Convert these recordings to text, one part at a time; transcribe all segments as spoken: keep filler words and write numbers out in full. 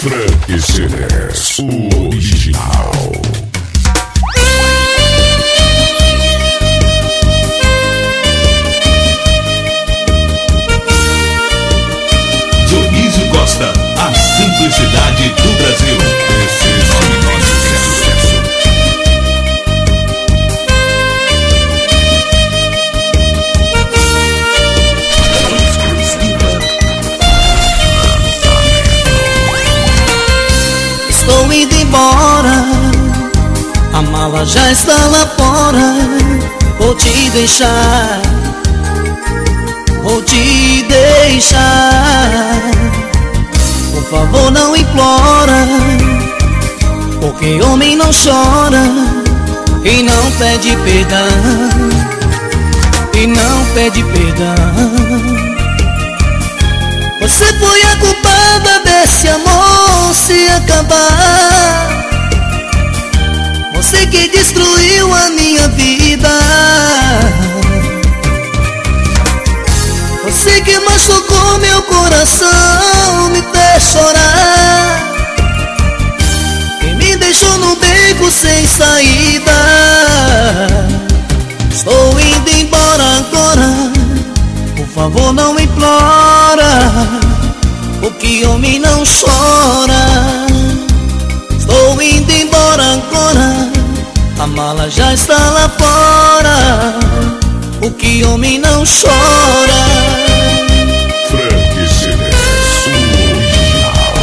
Frank C dez, o original. Dionísio Costa, a simplicidade do Brasil. Esse é o nosso sucesso. Estou indo embora, a mala já está lá fora. Vou te deixar, vou te deixar. Por favor, não implora, porque homem não chora e não pede perdão, e não pede perdão. Você foi a culpada desse amor se acabar. Você que destruiu a minha vida. Você que machucou meu coração, me fez chorar e me deixou no beco sem saída. Estou indo embora agora, por favor não implora, porque homem não chora. Estou indo embora agora, a mala já está lá fora, porque homem não chora. Frank C dez, o original.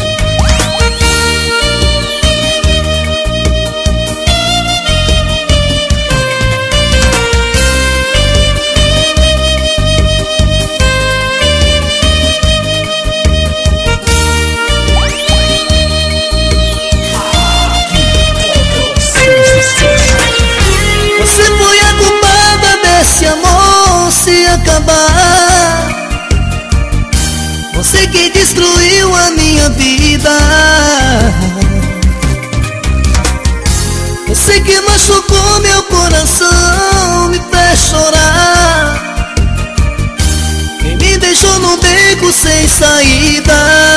Você foi a culpada desse amor se acabar. Você que destruiu a minha vida. Você que machucou meu coração, me fez chorar e me deixou no beco sem saída.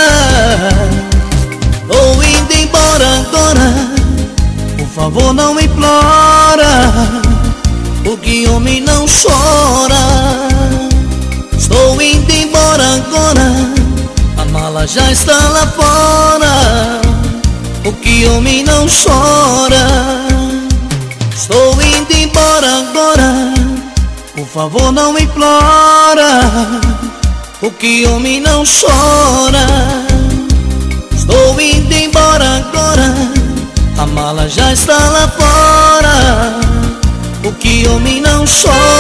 Vou indo embora agora, por favor não implora, porque homem não chora. Estou indo embora agora, a mala já está lá fora, porque homem não chora. Estou indo embora agora, por favor não implora, porque homem não chora. Estou indo embora agora, a mala já está lá fora, porque homem não chora.